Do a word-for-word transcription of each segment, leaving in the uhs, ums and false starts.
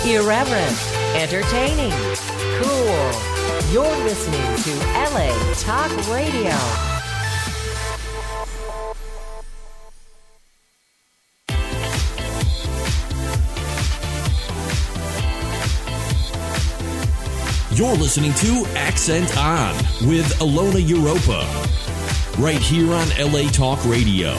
Irreverent, entertaining, cool. You're listening to L A Talk Radio. You're listening to Accent On with Ilona Europa, right here on L A Talk Radio.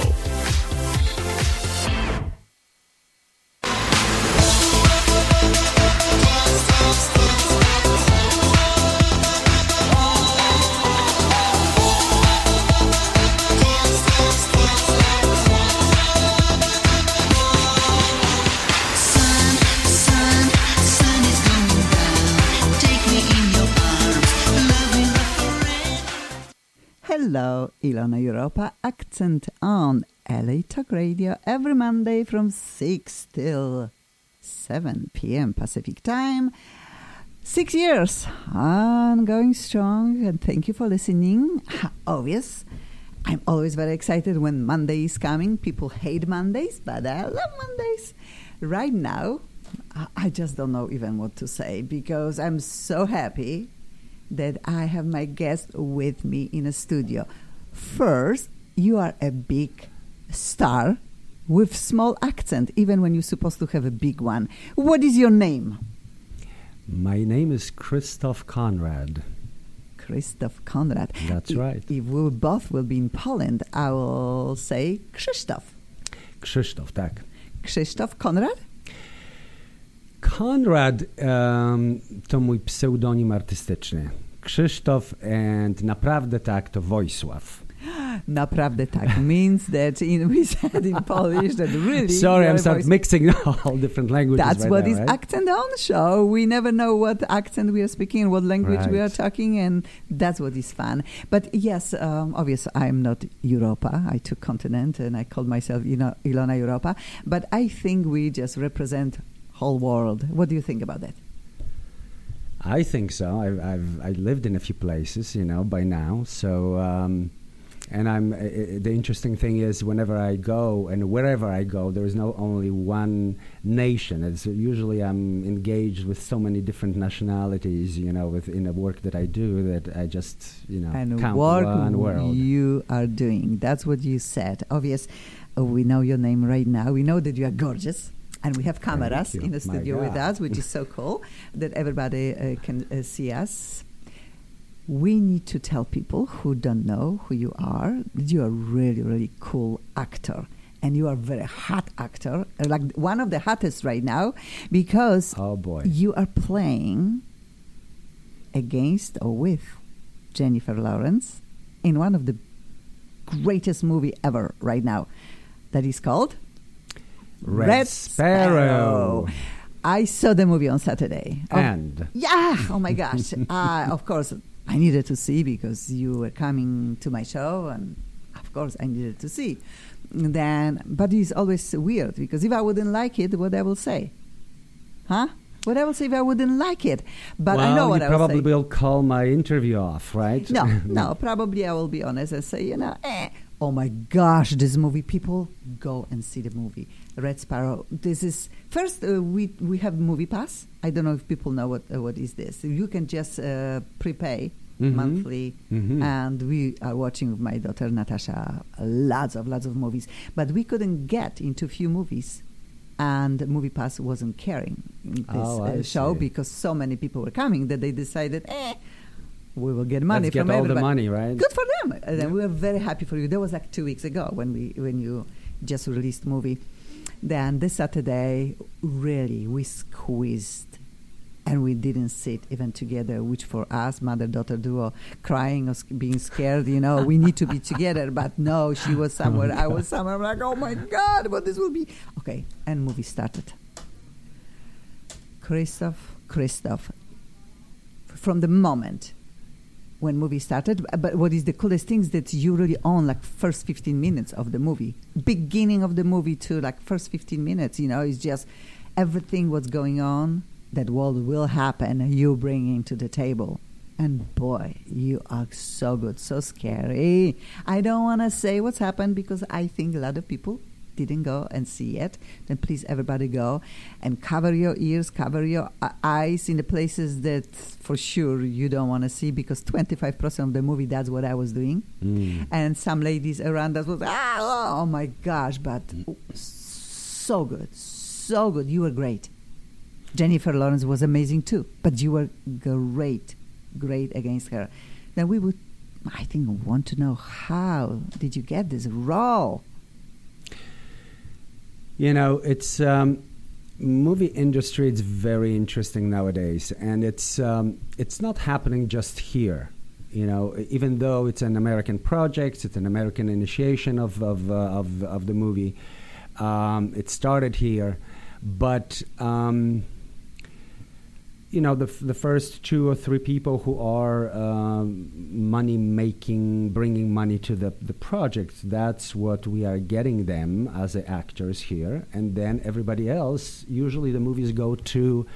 Hello, Ilona Europa, Accent On L A Talk Radio every Monday from six till seven p.m. Pacific Time. Six years and going strong, and thank you for listening. Obvious, I'm always very excited when Monday is coming. People hate Mondays, but I love Mondays. Right now, I just don't know even what to say because I'm so happy that I have my guest with me in a studio. First, you are a big star with small accent, even when you're supposed to have a big one. What is your name? My name is Krzysztof Konrad. Krzysztof Konrad. That's if, right. If we both will be in Poland, I will say Krzysztof. Krzysztof, tak. Krzysztof Konrad? Konrad um, to mój pseudonim artystyczny. Krzysztof and naprawdę tak to Wojsław. Naprawdę tak means that in, we said in Polish that really... Sorry, I'm start mixing all different languages. That's right what now, is right? Accent On show. We never know what accent we are speaking, what language right. we are talking, and that's what is fun. But yes, um, obviously I'm not Europa. I took continent and I called myself you know, Ilona Europa. But I think we just represent whole world. What do you think about that? I think so. I've, I've I lived in a few places, you know, by now. So, um, and I'm. Uh, the interesting thing is, whenever I go and wherever I go, there is not only one nation. It's usually I'm engaged with so many different nationalities, you know, within the work that I do that I just, you know, and count what one world. You are doing. That's what you said. Obvious. Uh, we know your name right now. We know that you are gorgeous. And we have cameras in the studio with us, which is so cool that everybody uh, can uh, see us. We need to tell people who don't know who you are that you are really, really cool actor. And you are a very hot actor, uh, like one of the hottest right now, because oh boy. you are playing against or with Jennifer Lawrence in one of the greatest movie ever right now. That is called... Red, Red Sparrow. Sparrow. I saw the movie on Saturday. Oh, and? Yeah, oh my gosh. uh, of course, I needed to see because you were coming to my show, and of course I needed to see. Then, but it's always weird because if I wouldn't like it, what I will say? Huh? What I will say if I wouldn't like it? But well, I know what you I will probably say. will call my interview off, right? No, no, probably I will be honest and say, you know, eh. Oh my gosh, this movie, people go and see the movie. Red Sparrow. This is, first uh, we we have Movie Pass. I don't know if people know what uh, what is this. You can just uh, prepay mm-hmm. monthly, mm-hmm. and we are watching with my daughter Natasha lots of lots of movies. But we couldn't get into few movies, and Movie Pass wasn't carrying this oh, uh, show see. because so many people were coming that they decided, eh, we will get money Let's from get all everybody. the money, right? Good for them. And then we were very happy for you. That was like two weeks ago when we when you just released movie. Then this Saturday, really, we squeezed and we didn't sit even together, which for us, mother-daughter duo, crying or sc- being scared, you know, we need to be together. But no, she was somewhere, I was somewhere. I'm like, oh my God, what this will be. Okay, and movie started. Krzysztof, Krzysztof, from the moment when movie started, but what is the coolest thing is that you really own like first fifteen minutes of the movie, beginning of the movie to like first fifteen minutes, you know, it's just everything what's going on, that world will happen, you bringing to the table. And boy, you are so good, so scary. I don't want to say what's happened because I think a lot of people didn't go and see it, then please everybody go and cover your ears, cover your uh, eyes in the places that for sure you don't want to see, because twenty-five percent of the movie, that's what I was doing. Mm. And some ladies around us was, ah, oh my gosh, but so good, so good. You were great. Jennifer Lawrence was amazing too, but you were great, great against her. Then we would, I think, want to know, how did you get this role? You know, it's um, movie industry. It's very interesting nowadays, and it's um, it's not happening just here. You know, even though it's an American project, it's an American initiation of of uh, of, of the movie. Um, it started here, but. Um, You know, the f- the first two or three people who are um, money making, bringing money to the, the project, that's what we are getting them as the actors here. And then everybody else, usually the movies go to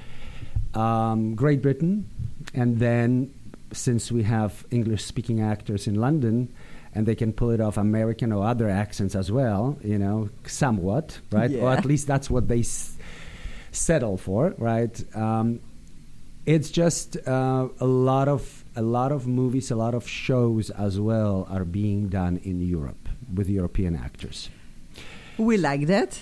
um, Great Britain. And then since we have English speaking actors in London, and they can pull it off American or other accents as well, you know, somewhat, right? Yeah. Or at least that's what they s- settle for, right? Um, It's just uh, a lot of a lot of movies, a lot of shows as well are being done in Europe with European actors. We like that.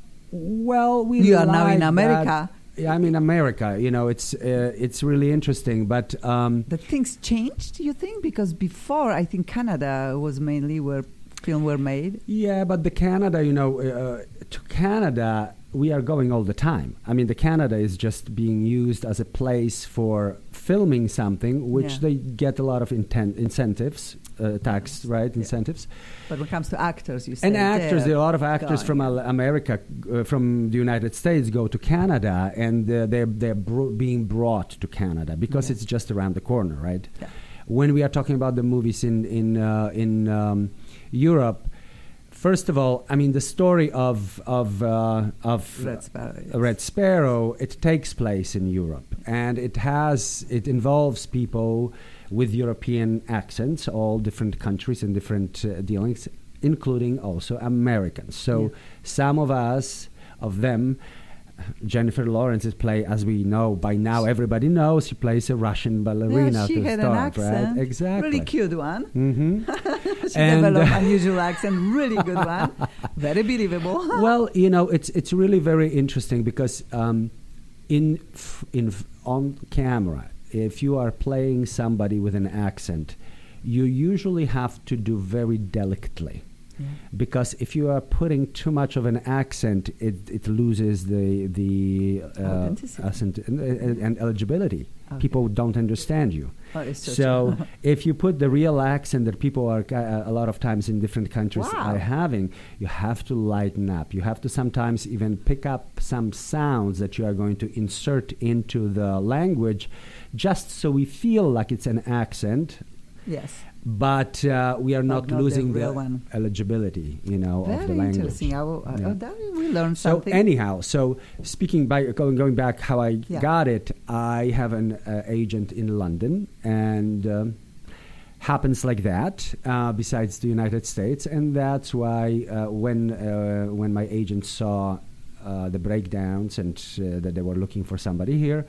Well, we You are like now in that. America. Yeah, I'm in America. You know, it's uh, it's really interesting, but um, The things changed, you think? Because before, I think Canada was mainly where film were made. yeah, but the Canada, you know, uh, to Canada. We are going all the time. I mean, the Canada is just being used as a place for filming something, which Yeah. they get a lot of inten- incentives, uh, tax, right, Yeah. incentives. But when it comes to actors, you say And actors, there they're are a lot of actors going. from Al- America, uh, from the United States, go to Canada, and uh, they're they're bro- being brought to Canada because Yeah. it's just around the corner, right? Yeah. When we are talking about the movies in in uh, in um, Europe. First of all, I mean the story of of uh, of Red Sparrow, yes. Red Sparrow. It takes place in Europe, and it has it involves people with European accents, all different countries and different uh, dealings, including also Americans. So Yeah. some of us, of them, Jennifer Lawrence is play, as we know by now, everybody knows she plays a Russian ballerina Yeah, she to had start, an accent. right? Exactly. Really cute one. Mm-hmm. She And, developed uh, unusual accent, really good one. Very believable. Well, you know, it's it's really very interesting because um, in f- in f- on camera, if you are playing somebody with an accent, you usually have to do very delicately. Yeah. Because if you are putting too much of an accent, it, it loses the the uh, Authenticity. accent and, and, and eligibility. Okay. People don't understand you. Oh, it's so So true. if you put the real accent that people are uh, a lot of times in different countries Wow. are having, you have to lighten up. You have to sometimes even pick up some sounds that you are going to insert into the language, just so we feel like it's an accent. Yes. But uh, we are not But not the losing the, real one. eligibility, you know, of the Very language. interesting. I will, uh, Yeah. oh, that we learned So something. anyhow, so speaking by going going back how I Yeah. got it, I have an uh, agent in London, and um, happens like that. Uh, besides the United States, and that's why uh, when uh, when my agent saw uh, the breakdowns and uh, that they were looking for somebody here.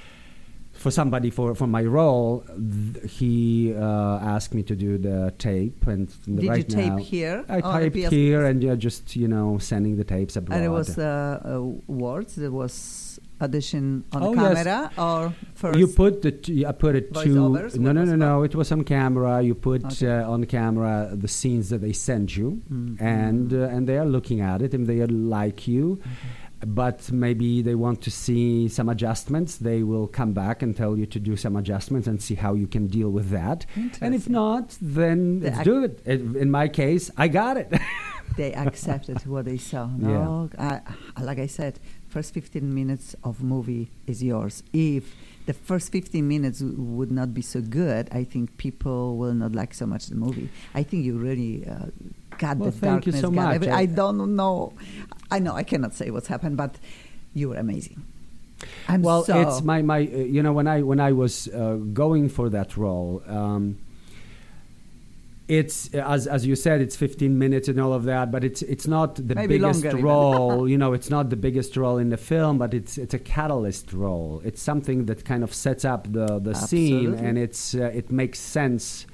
For somebody for, for my role, th- he uh, asked me to do the tape, and Did you right tape now here? I or typed P S? here, and uh, just you know sending the tapes abroad. And it was uh, uh, words. There was audition on Oh, yes. camera or first. You put the t- I put it to Voiceovers? no What no was no no. It was on camera. You put Okay. uh, on camera the scenes that they send you, Mhm. and uh, and they are looking at it, and they like you. But maybe they want to see some adjustments. They will come back and tell you to do some adjustments and see how you can deal with that. And if Interesting. not, then The let's ac- do it. In in my case, I got it. They accepted what they saw. No, I, like I said, first fifteen minutes of movie is yours. If the first fifteen minutes w- would not be so good, I think people will not like so much the movie. I think you really uh, got Well, the thank you darkness. so got much. every- I- I don't know. I know I cannot say what's happened, but you were amazing. I'm well, so it's my my. Uh, you know, when I when I was uh, going for that role. Um, it's as as you said, it's fifteen minutes and all of that, but it's it's not the Maybe biggest longer even. role. You know, it's not the biggest role in the film, but it's it's a catalyst role. It's something that kind of sets up the the scene, Absolutely. and it's uh, it makes sense.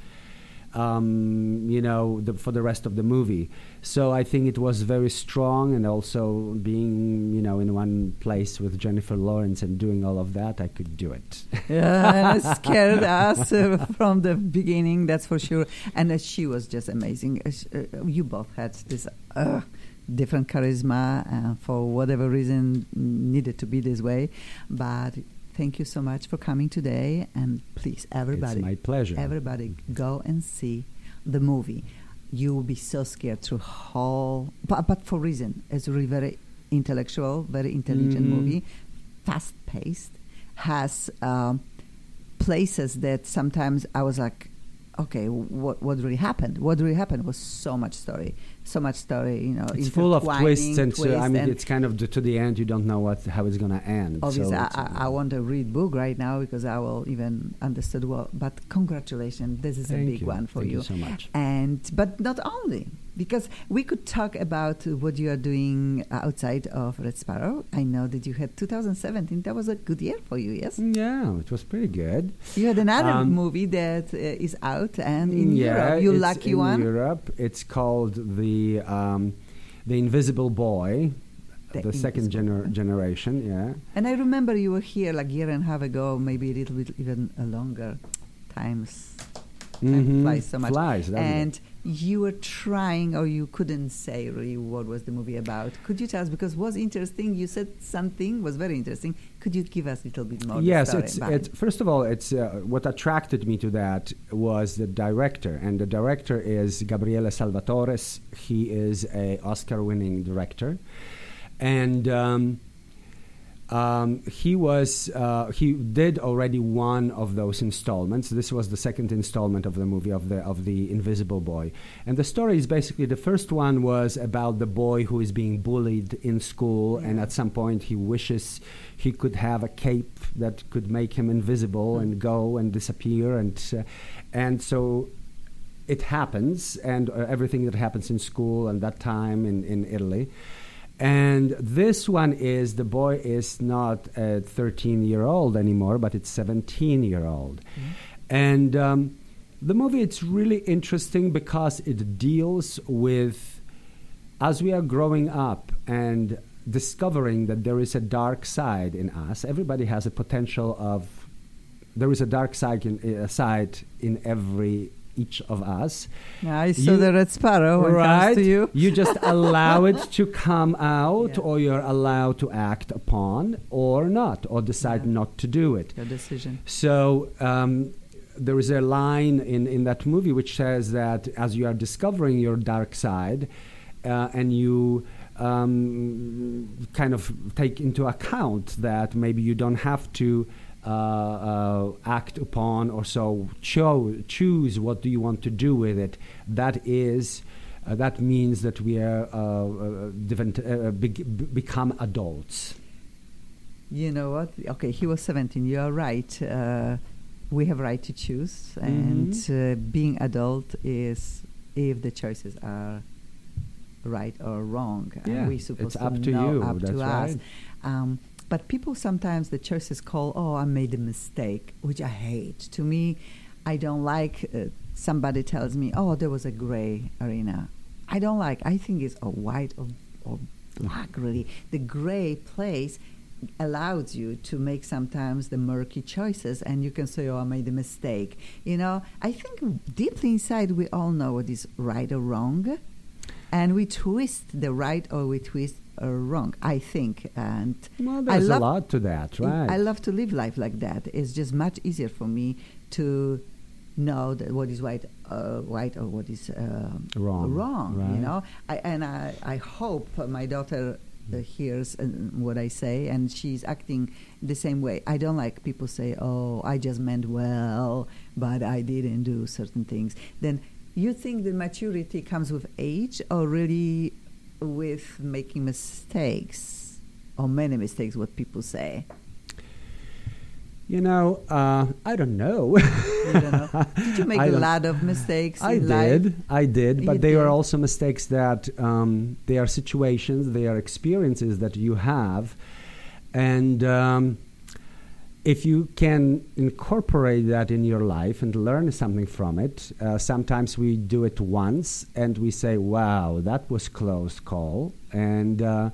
Um, you know, the, for the rest of the movie. So I think it was very strong, and also being, you know, in one place with Jennifer Lawrence and doing all of that, I could do it. Yeah, and it scared us uh, from the beginning, that's for sure. And uh, she was just amazing. Uh, sh- uh, you both had this uh, different charisma, uh, for whatever reason needed to be this way. But thank you so much for coming today. And please, everybody, It's my pleasure. everybody, go and see the movie. You will be so scared through whole, but, but for reason. It's really very intellectual, very intelligent Mhm. movie, fast-paced, has um, places that sometimes I was like, okay, what what really happened? What really happened was so much story, so much story. You know, It's full of intertwining twists, and so, I twists, mean, and it's kind of the, to the end. You don't know what how it's going to end. obviously, so I, it's, I, I want to read book right now because I will even understood well. But congratulations, this is a Thank big you. one for Thank you. you so much. And but not only, because we could talk about what you are doing outside of Red Sparrow. I know that you had two thousand seventeen. That was a good year for you, yes? Yeah, it was pretty good. You had another Um, movie that uh, is out and in yeah, Europe. You it's lucky in one. Europe. It's called the um, the Invisible Boy, The the, second Invisible gener- Boy. generation. Yeah. And I remember you were here like a year and a half ago, maybe a little bit even a longer times. Time Mhm. flies so much. Flies, doesn't it? And you were trying, or you couldn't say really what was the movie about. Could you tell us? Because it was interesting. You said something was very interesting. Could you give us a little bit more? the Yes, story it's, about it's it? first of all, it's uh, what attracted me to that was the director, and the director is Gabriele Salvatore. He is a Oscar-winning director, and um, um, he was uh, he did already one of those installments. This was the second installment of the movie of the of the Invisible Boy, and the story is basically the first one was about the boy who is being bullied in school, and Yeah. at some point he wishes he could have a cape that could make him invisible and go and disappear, and uh, and so it happens, and uh, everything that happens in school and that time in, in Italy. And this one is the boy is not a thirteen-year-old anymore, but it's seventeen-year-old. And um, the movie, it's really interesting because it deals with, as we are growing up and discovering that there is a dark side in us, everybody has a potential of, there is a dark side in, a side in every each of us. I saw You- the Red Sparrow when it right? comes to you. You just allow it to come out, Yeah. or you're allowed to act upon, or not, or decide Yeah. not to do it. Your decision. So um, there is a line in, in that movie which says that as you are discovering your dark side, uh, and you um, kind of take into account that maybe you don't have to uh, uh, act upon or so cho- choose what do you want to do with it. That is, uh, that means that we are uh, uh, different, uh, be- become adults. You know what? Okay, he was seventeen. You are right. Uh, we have right to choose, and uh, being adult is if the choices are right or wrong. Yeah, and we supposed it's up to to know, you. up That's to us. right. Um, but people sometimes the choices call, oh, I made a mistake, which I hate. To me, I don't like uh, somebody tells me, oh, there was a gray arena. I don't like. I think it's a white or, or black, really. The gray place allows you to make sometimes the murky choices, and you can say, oh, I made a mistake. You know, I think deeply inside we all know what is right or wrong, and we twist the right or we twist or wrong, I think. And Well, I there's love, a lot to that, right? I love to live life like that. It's just much easier for me to know that what is right, uh, right or what is uh, Wrong, Wrong, right. you know. I, and I, I hope my daughter uh, hears uh, what I say, and she's acting the same way. I don't like people say, "Oh, I just meant well, but I didn't do certain things." Then you think the maturity comes with age, or really with making mistakes, or many mistakes? What people say. You know, uh, I don't know. You don't know. Did you make I a don't- lot of mistakes I in did, life? I did, but You they are did. also mistakes that um, they are situations, they are experiences that you have, and um, if you can incorporate that in your life and learn something from it, uh, sometimes we do it once and we say, "Wow, that was close call," and. Uh,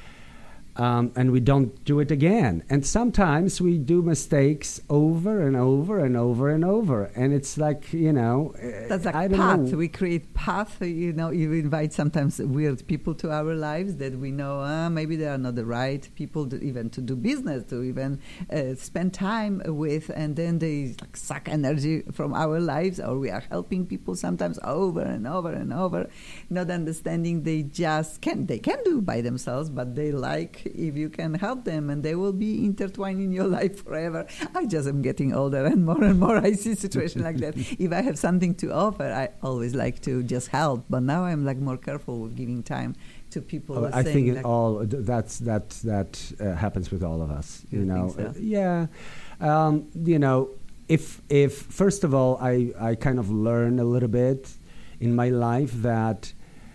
Um, and we don't do it again. And sometimes we do mistakes over and over and over and over. And it's like, you know, uh, That's like I don't path. know. We create path. You know, you invite sometimes weird people to our lives that we know uh, maybe they are not the right people to even to do business, to even uh, spend time with, and then they like, suck energy from our lives, or we are helping people sometimes over and over and over, not understanding they just can they can do by themselves, but they like if you can help them, and they will be intertwined in your life forever. I just am getting older, and more and more I see situations like that. If I have something to offer, I always like to just help, but now I'm like more careful with giving time to people. Oh, who are I saying, think it like, all th- that's that that uh, happens with all of us. You, You know, think so? Uh, yeah. Um, you know, if if first of all, I I kind of learn a little bit in my life that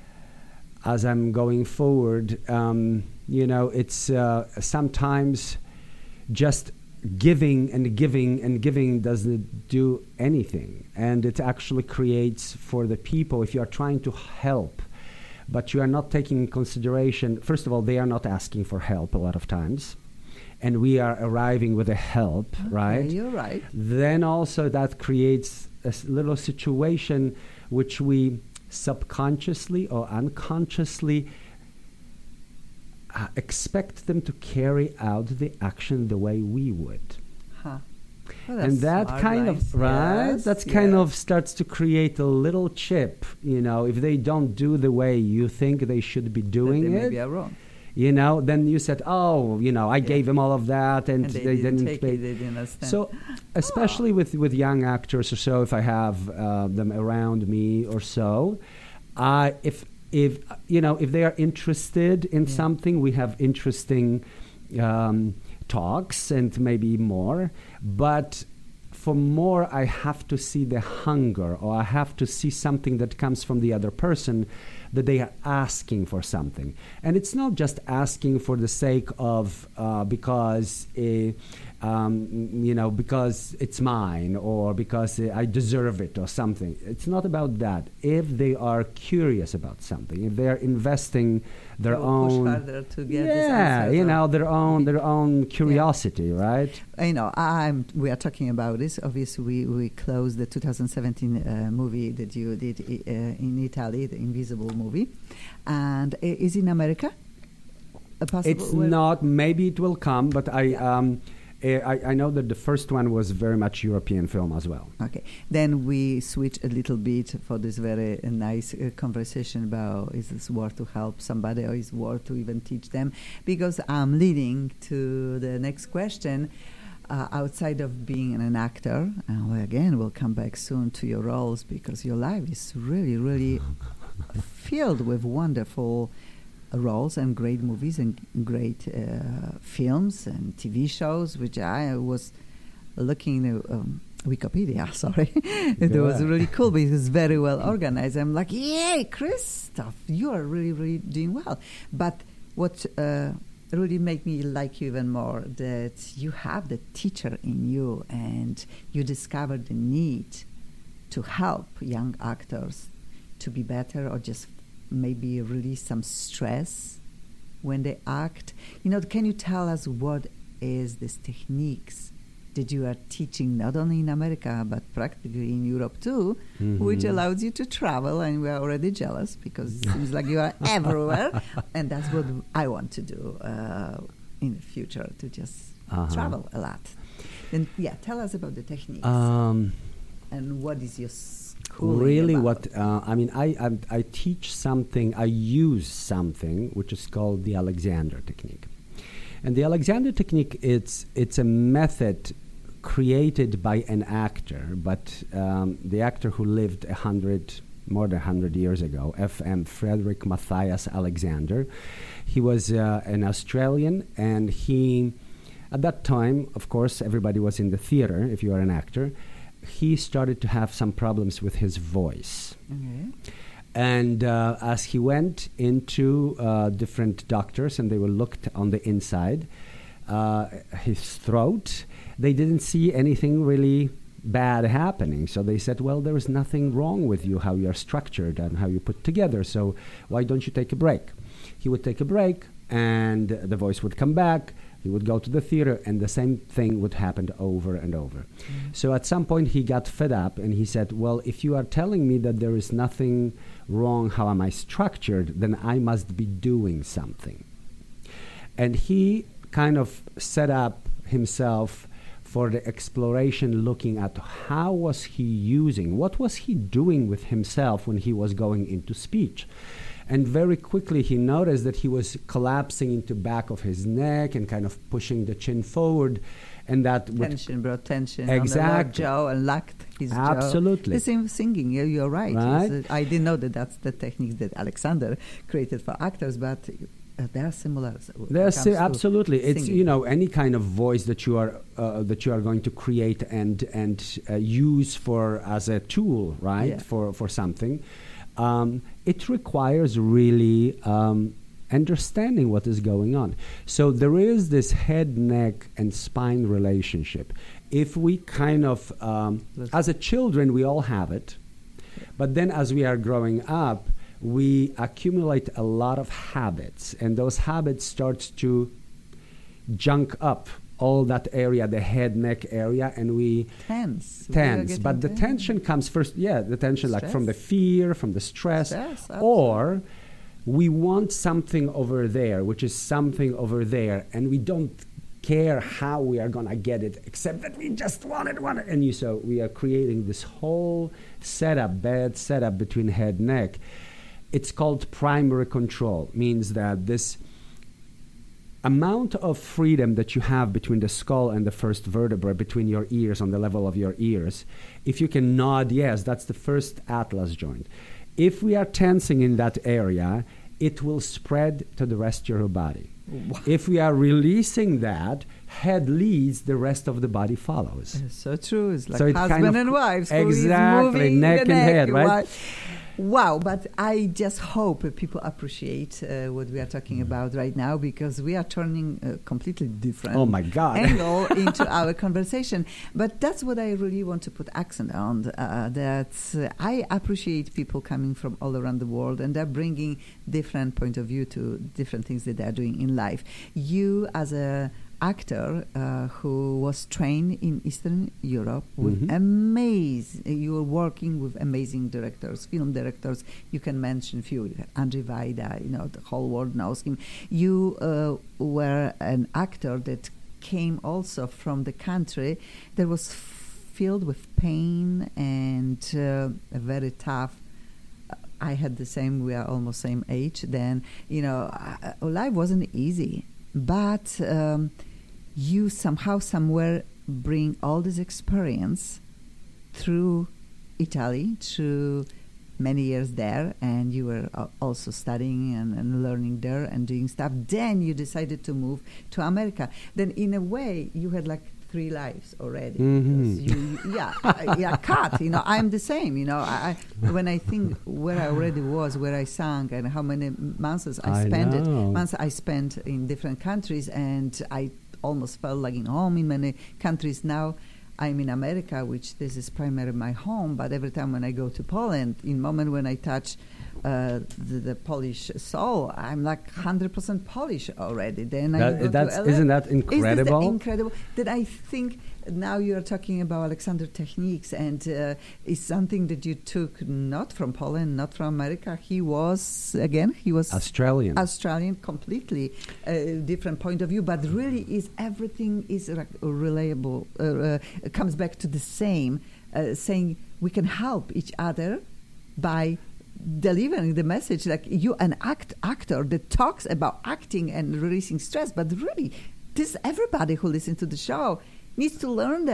as I'm going forward, um, you know, it's uh, sometimes just giving and giving and giving doesn't do anything, and it actually creates for the people, if you are trying to help but you are not taking in consideration, first of all, they are not asking for help a lot of times, and we are arriving with a help, okay, right? You're right. Then also that creates a s- little situation which we subconsciously or unconsciously uh, expect them to carry out the action the way we would. Huh. Well, And that's that smart, kind right? of right Yes, that's kind yes. of starts to create a little chip, you know, if they don't do the way you think they should be That doing they it, maybe are wrong. you know, then you said, oh, you know, I Yeah. gave them all of that, and, And they, didn't, take pay. it, they didn't understand. So, especially with, with young actors or so, if I have uh, them around me or so, I if if you know if they are interested in Yeah. something, we have interesting um, talks and maybe more. But for more, I have to see the hunger, or I have to see something that comes from the other person, that they are asking for something. And it's not just asking for the sake of uh, because uh, um, you know because it's mine, or because uh, I deserve it or something. It's not about that. If they are curious about something, if they are investing their They will push own harder to get this yeah answer, you or- know their own their own curiosity, right? You know, I'm, we are talking about this. Obviously, we, we closed the two thousand seventeen uh, movie that you did uh, in Italy, the Invisible movie. And i- is in America? A possible It's where- not. Maybe it will come, but I, Yeah. um, eh, I I know that the first one was very much European film as well. Okay. Then we switch a little bit for this very uh, nice uh, conversation about is this worth to help somebody, or is worth to even teach them? Because I'm leading to the next question. Uh, outside of being an actor, and we again we'll come back soon to your roles, because your life is really, really filled with wonderful roles and great movies and great uh, films and T V shows, which I was looking at um, Wikipedia, sorry. It was Yeah. really cool because it's very well organized. I'm like, yay, Christoph, you are really, really doing well. But what uh, really made me like you even more, that you have the teacher in you, and you discovered the need to help young actors to be better, or just maybe release some stress when they act. You know, can you tell us what is these techniques that you are teaching not only in America but practically in Europe too, which Mhm. allows you to travel, and we are already jealous because it seems like you are everywhere, and that's what I want to do uh, in the future, to just Uh-huh. travel a lot. Then, yeah, tell us about the techniques Um, and what is your schooling really, about? what uh, I mean, I, I I teach something. I use something which is called the Alexander technique, and the Alexander technique it's it's a method created by an actor, but um, the actor who lived a hundred more than a hundred years ago, F M Frederick Matthias Alexander. He was uh, an Australian, and he at that time, of course, everybody was in the theater, if you are an actor. He started to have some problems with his voice. Okay. And uh, as he went into uh, different doctors and they were looked on the inside, uh, his throat, they didn't see anything really bad happening. So they said, well, there is nothing wrong with you, how you're structured and how you put together. So why don't you take a break? He would take a break and the voice would come back. He would go to the theater and the same thing would happen over and over. Mm-hmm. So at some point he got fed up and he said, well, if you are telling me that there is nothing wrong, how am I structured, then I must be doing something. And he kind of set up himself for the exploration, looking at how was he using, what was he doing with himself when he was going into speech. And very quickly he noticed that he was collapsing into back of his neck and kind of pushing the chin forward. And that tension, brought tension exactly. on the lower jaw and locked his Absolutely. jaw. Absolutely. The same singing, yeah, you're right. right? Uh, I didn't know that that's the technique that Alexander created for actors, but uh, they are similar. They're si- absolutely. It's singing. You know, any kind of voice that you are uh, that you are going to create and and uh, use for as a tool, right? Yeah. For for something. Um, it requires really um, understanding what is going on. So there is this head, neck, and spine relationship. If we kind of, um, as a children, we all have it. But then as we are growing up, we accumulate a lot of habits. And those habits start to junk up all that area, the head, neck area, and we tense. Tense, but the tense. tension comes first. Yeah, the tension, Stress. like from the fear, from the stress, Stress, or we want something over there, which is something over there, and we don't care how we are gonna get it, except that we just want it, want it, and you. So we are creating this whole setup, bad setup between head, neck. It's called primary control. Means that this amount of freedom that you have between the skull and the first vertebra, between your ears, on the level of your ears, if you can nod yes, that's the first atlas joint. If we are tensing in that area, it will spread to the rest of your body. Wow. If we are releasing that, head leads, the rest of the body follows. It's so true. It's like so husband kind of and wives. Exactly, neck and neck, head, right? right? Wow, but I just hope people appreciate uh, what we are talking about right now, because we are turning a completely different oh my God. angle into our conversation. But that's what I really want to put accent on, uh, that uh, I appreciate people coming from all around the world, and they're bringing different point of view to different things that they're doing in life. You, as a actor uh, who was trained in Eastern Europe with mm-hmm. amazing, you were working with amazing directors, film directors. You can mention a few. Andrzej Wajda, you know, the whole world knows him. You uh, were an actor that came also from the country that was filled with pain and uh, a very tough. I had the same. We are almost same age. Then you know, uh, life wasn't easy. But um, you somehow, somewhere bring all this experience through Italy, through many years there, and you were uh, also studying and, and learning there and doing stuff. Then you decided to move to America. Then in a way, you had like three lives already. Mm-hmm. You, you, yeah, uh, yeah, cut. You know, I'm the same. You know, I, I when I think where I already was, where I sang, and how many months I, I spent it, know. months I spent in different countries, and I almost felt like in home in many countries. Now I'm in America, which this is primarily my home. But every time when I go to Poland, in moment when I touch Uh, the, the Polish soul, I'm like one hundred percent Polish already. Then that, I go that's, to L A. Isn't that incredible? Isn't that incredible? That I think now you're talking about Alexander techniques, and uh, it's something that you took not from Poland, not from America. He was, again, he was Australian. Australian, completely uh, different point of view, but really is everything is re- reliable, uh, uh, comes back to the same, uh, saying we can help each other by delivering the message, like you an act actor that talks about acting and releasing stress, but really this everybody who listens to the show needs to learn that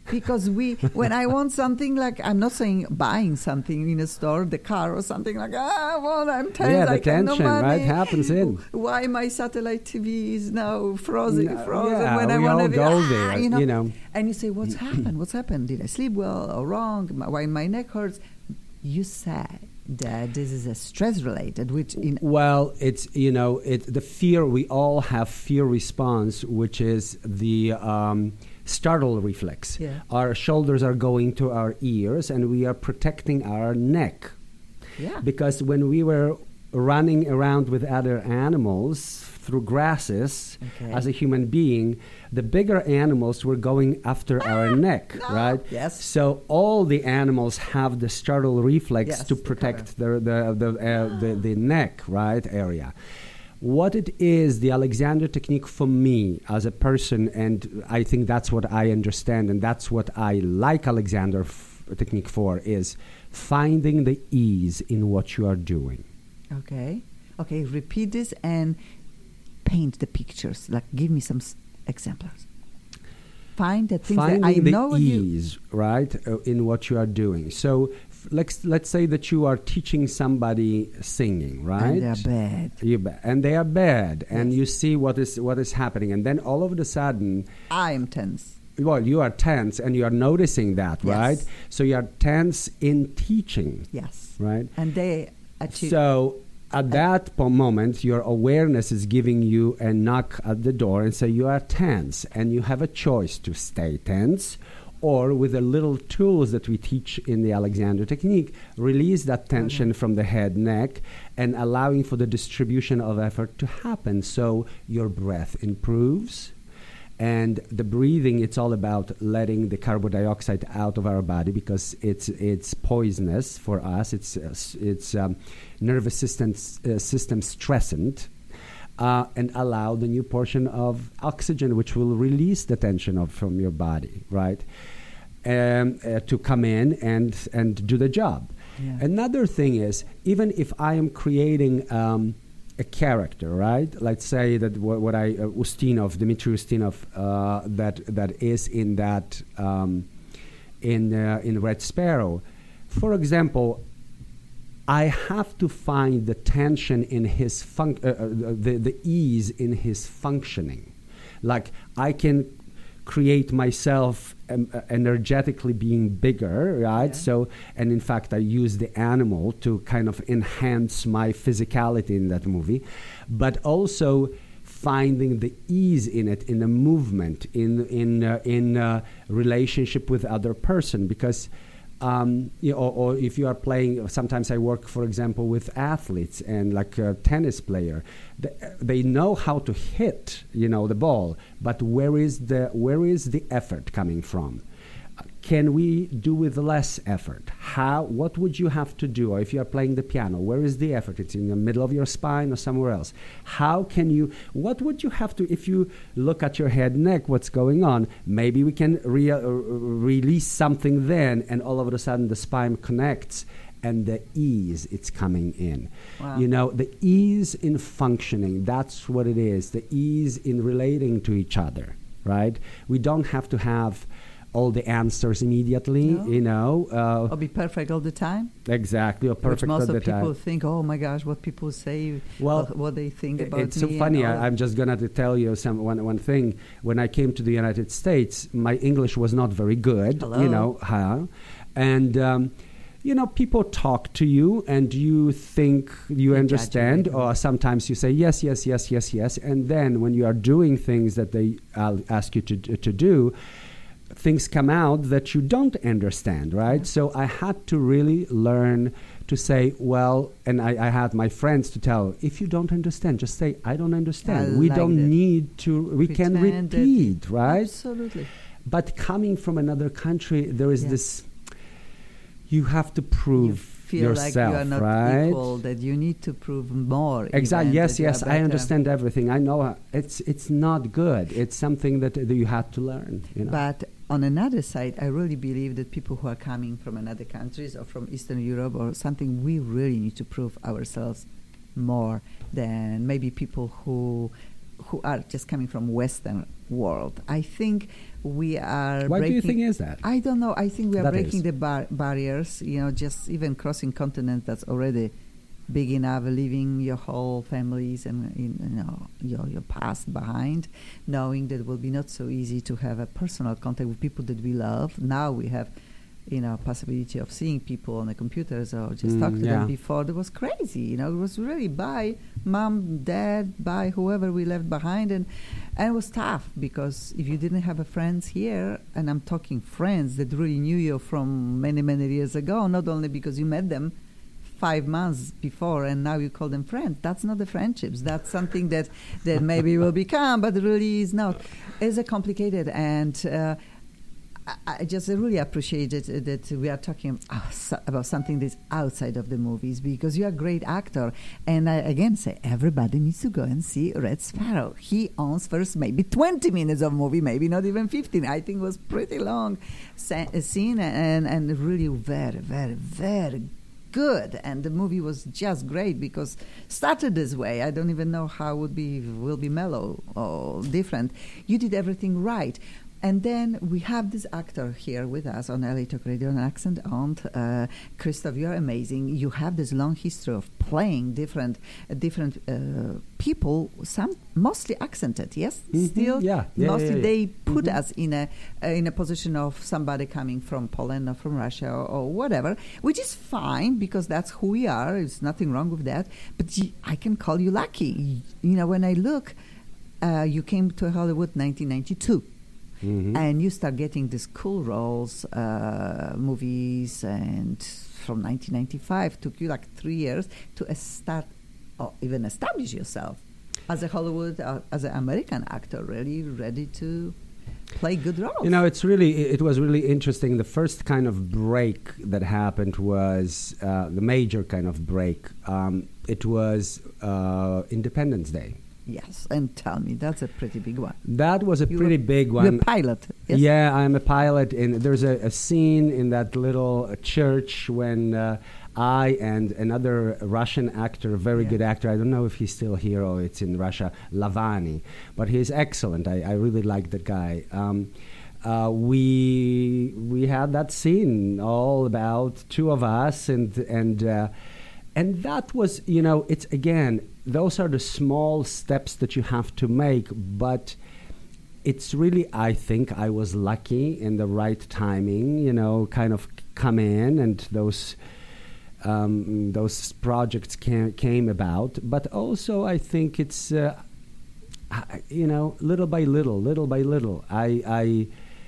Because we, when I want something like, I'm not saying buying something in a store, the car or something like, ah, well, I'm tense. Yeah, the I got no tension, money. right, happens in. Why my satellite T V is now frozen, No, frozen yeah, when I we want all to go ah, there, you know. you know. And you say, what's happened? What's happened? Did I sleep well or wrong? My, why my neck hurts? You said that this is a stress related, which in Well, it's, you know, it the fear, we all have fear response, which is the um, startle reflex. Yeah. Our shoulders are going to our ears, and we are protecting our neck. yeah. Because when we were running around with other animals through grasses Okay. as a human being, the bigger animals were going after our neck, right? Yes. So all the animals have the startle reflex Yes, to the protect the the the, uh, the the neck, right, area. What it is, the Alexander technique for me as a person, and I think that's what I understand, and that's what I like Alexander f- technique for, is finding the ease in what you are doing. Okay. Okay, repeat this and paint the pictures. Like, give me some s- examples. Find the things Finding that I the know you... ease, right, uh, in what you are doing. So f- let's let's say that you are teaching somebody singing, right? And they're bad. You ba- and they are bad, and Yes. you see what is what is happening, and then all of a sudden, I'm tense. well, you are tense, and you are noticing that, Yes. right? So you are tense in teaching, Yes. right? And they achieve... So at that po- moment, your awareness is giving you a knock at the door and say you are tense, and you have a choice to stay tense, or with the little tools that we teach in the Alexander technique, release that tension Okay. from the head, neck, and allowing for the distribution of effort to happen. So your breath improves. And the breathing, it's all about letting the carbon dioxide out of our body, because it's it's poisonous for us. It's uh, s- it's um, nervous system uh, system stressant, uh, and allow the new portion of oxygen, which will release the tension of from your body, right, um, uh, to come in and and do the job. Yeah. Another thing is, even if I am creating um, a character, right? Let's say that what, what I uh, Ustinov, Dmitry Ustinov, uh, that that is in that um, in uh, in Red Sparrow, for example. I have to find the tension in his func- uh, uh, the the ease in his functioning. Like I can create myself um, uh, energetically being bigger, right? Yeah. So, and in fact, I use the animal to kind of enhance my physicality in that movie, but also finding the ease in it, in the movement, in in uh, in uh, relationship with other person, because. Um, you know, or, or if you are playing, sometimes I work, for example, with athletes and like a tennis player. They, they know how to hit, you know, the ball, but where is the where is the effort coming from? Uh, Can we do with less effort? How? What would you have to do? Or if you are playing the piano, where is the effort? It's in the middle of your spine or somewhere else. How can you? What would you have to? If you look at your head, neck, what's going on? Maybe we can re- uh, release something then, and all of a sudden the spine connects, and the ease it's coming in. Wow. You know, the ease in functioning. That's what it is. The ease in relating to each other. Right? We don't have to have all the answers immediately, No. you know. Uh, Or be perfect all the time. exactly, or perfect Which most all of the people time. think, oh my gosh, what people say, Well, what, what they think I- about it's so me. and funny. all I, I'm just gonna to tell you some one one thing. When I came to the United States, my English was not very good. Hello. You know, huh? And um, you know, people talk to you, and you think you They understand, judge you. or sometimes you say yes, yes, yes, yes, yes, and then when you are doing things that they uh, ask you to to do. Things come out that you don't understand, right? Yeah. So I had to really learn to say, well, and I, I had my friends to tell, if you don't understand, just say, I don't understand. I we like don't that. need to, we can Pretend that- repeat, right? Absolutely. But coming from another country, there is Yeah. this, you have to You prove feel yourself, like you are not right? equal, that you need to prove more. Exactly. even, Yes, that you yes. are I better. understand everything. I know uh, it's it's not good. It's something that, that you had to learn. You know? But on another side, I really believe that people who are coming from another countries or from Eastern Europe or something, we really need to prove ourselves more than maybe people who who are just coming from Western world. I think we are Why breaking, do you think is that? I don't know. I think we are That breaking is. the bar- barriers, you know, just even crossing continents, that's already big enough, leaving your whole families and you know your your past behind, knowing that it will be not so easy to have a personal contact with people that we love. Now we have, you know, possibility of seeing people on the computers or just Mm, talk to yeah. them. Before that was crazy, you know, it was really bye mom, dad, bye whoever we left behind, and and it was tough because if you didn't have a friends here, and I'm talking friends that really knew you from many many years ago, not only because you met them five months before and now you call them friends. That's not the friendships. That's something that, that maybe will become, but really is not. It's a complicated, and uh, I, I just really appreciate it uh, that we are talking uh, so- about something that's outside of the movies, because you're a great actor. And I again say, everybody needs to go and see Red Sparrow. He owns first maybe twenty minutes of movie, maybe not even fifteen. I think it was pretty long sa- scene and, and really very, very, very good, and the movie was just great because started this way. I don't even know how it would be will be mellow or different. You did everything right. And then we have this actor here with us on L A Talk Radio, an accent aunt. Uh, Christoph, you're amazing. You have this long history of playing different uh, different uh, people, some mostly accented, yes? Mhm, Still, yeah, yeah, mostly yeah, yeah. they put Mhm. us in a uh, in a position of somebody coming from Poland or from Russia or, or whatever, which is fine because that's who we are. There's nothing wrong with that. But y- I can call you lucky. You know, when I look, uh, you came to Hollywood nineteen ninety-two. Mhm. And you start getting these cool roles, uh, movies, and from nineteen ninety-five took you like three years to uh, start or even establish yourself as a Hollywood, uh, as an American actor, really ready to play good roles. You know, it's really, it was really interesting. The first kind of break that happened was uh, the major kind of break. Um, it was uh, Independence Day. Yes, and tell me, that's a pretty big one. That was a You pretty were- big You're one. a pilot. Yes? Yeah, I'm a pilot, and there's a, a scene in that little uh, church when uh, I and another Russian actor, a very Yeah. good actor, I don't know if he's still here or it's in Russia, Lavani, but he's excellent. I, I really like that guy. Um, uh, we we had that scene all about two of us, and and uh, and that was, you know, it's again, those are the small steps that you have to make, but it's really, I think I was lucky in the right timing, you know, kind of come in, and those um, those projects came, came about. But also I think it's, uh, I- you know, little by little, little by little, I, I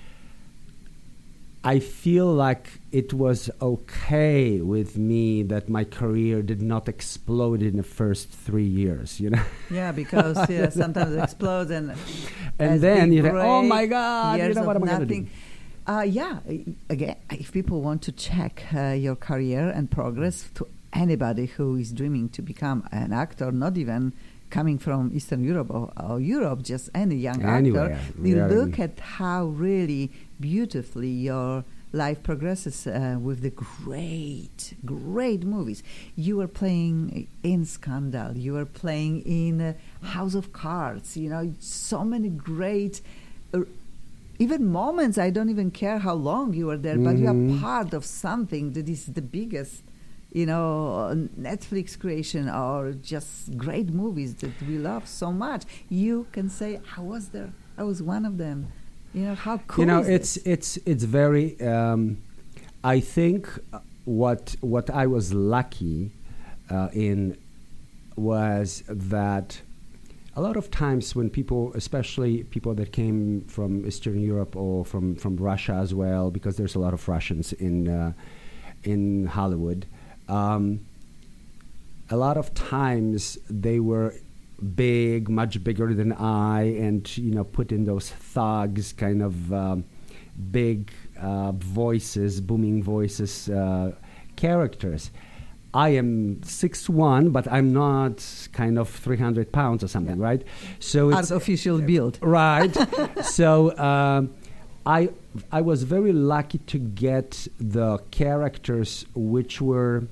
I feel like it was okay with me that my career did not explode in the first three years, you know. Yeah, because yeah, sometimes it explodes and And has then been you think, oh great my God, you years know, what of am I going to do? nothing. Uh, yeah, i- again, if people want to check uh, your career and progress, to anybody who is dreaming to become an actor, not even coming from Eastern Europe or, or Europe, just any young Anywhere, actor, we you are look in- at how really beautifully your life progresses uh, with the great, great movies. You were playing in Scandal, you were playing in uh, House of Cards, you know, so many great, uh, even moments, I don't even care how long you were there, but you Mhm. are part of something that is the biggest, you know, Netflix creation or just great movies that we love so much. You can say, I was there, I was one of them. You know, how cool You know, is it's this? it's it's very. Um, I think uh, what what I was lucky uh, in was that a lot of times when people, especially people that came from Eastern Europe or from, from Russia as well, because there's a lot of Russians in uh, in Hollywood, um, a lot of times they were big, much bigger than I, and you know, put in those thugs, kind of um, big uh, voices, booming voices, uh, characters. I am six one, but I'm not kind of three hundred pounds or something, right? So it's Artificial build. right. So um, I I was very lucky to get the characters which were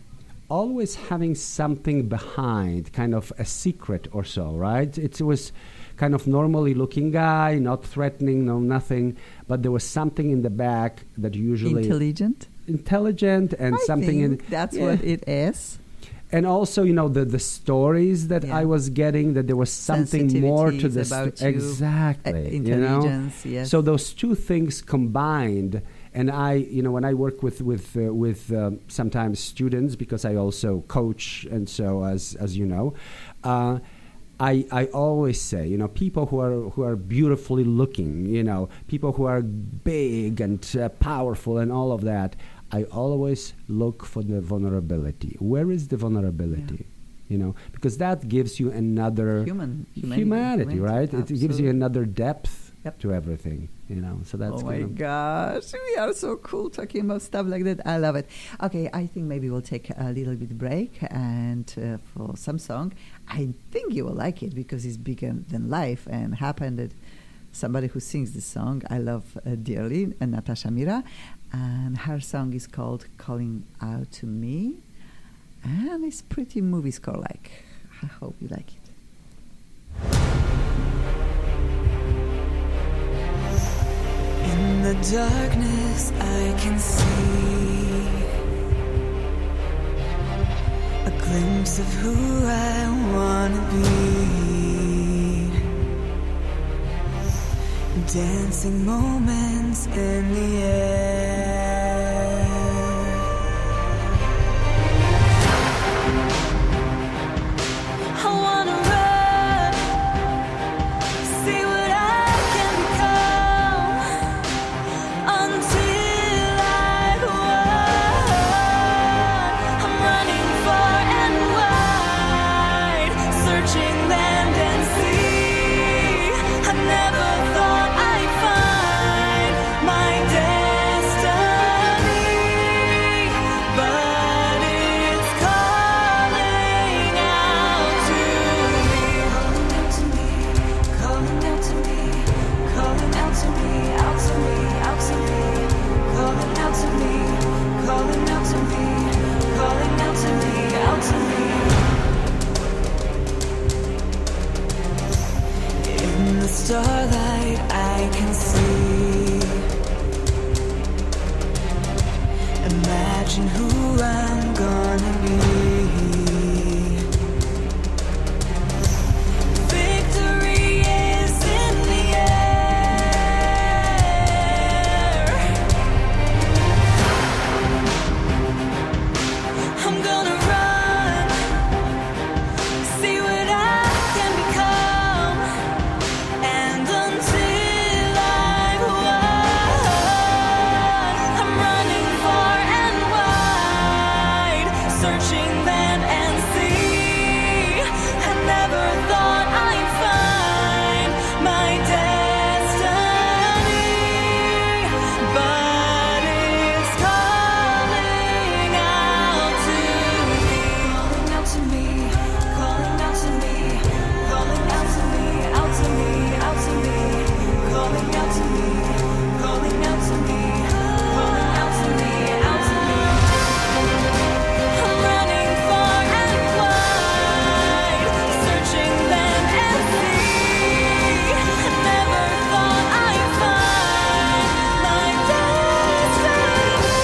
always having something behind, kind of a secret or so, right? It was kind of normally looking guy, not threatening, no nothing, but there was something in the back that usually Intelligent? intelligent and I something think in that's yeah. what it is. And also, you know, the the stories that Yeah. I was getting, that there was something more to Sensitivities this about you, exactly, uh, you know? intelligence, yes. So those two things combined, and I, you know, when I work with with uh, with um, sometimes students, because I also coach, and so as as you know, uh, I I always say, you know, people who are who are beautifully looking, you know, people who are big and uh, powerful and all of that, I always look for the vulnerability. Where is the vulnerability? Yeah. You know, because that gives you another Human, humanity, humanity, right? It gives you absolutely. another depth Yep. to everything, you know. So that's Oh my kind of gosh, we are so cool talking about stuff like that. I love it. Okay, I think maybe we'll take a little bit break and uh, for some song. I think you will like it because it's bigger than life and happened that somebody who sings this song I love uh, dearly, uh, Natasha Mira, and her song is called Calling Out to Me, and it's pretty movie score like. I hope you like it. In the darkness I can see a glimpse of who I wanna be. Dancing moments in the air. I wanna run, see what I can become. Until I won, I'm running far and wide, searching land and sea. I never thought I'd find my destiny, but it's calling out to me, calling out to me, calling out to me, out to me, out to me, calling out to me, calling out to me, calling out to me, out to me. In the starlight I can see, imagine who I'm gonna be. Victory is in the air. I'm gonna run, see what I can become, and until I've won, I'm running far and wide, searching land and sea. I never thought I'd find my destiny, but it's calling out to me, calling out to me, calling out to me, calling out to me, out to me, out to me, calling out to me, calling out to me, calling out to me, out to me. I'm running far and wide, searching land and sea. I never thought I'd find my destiny.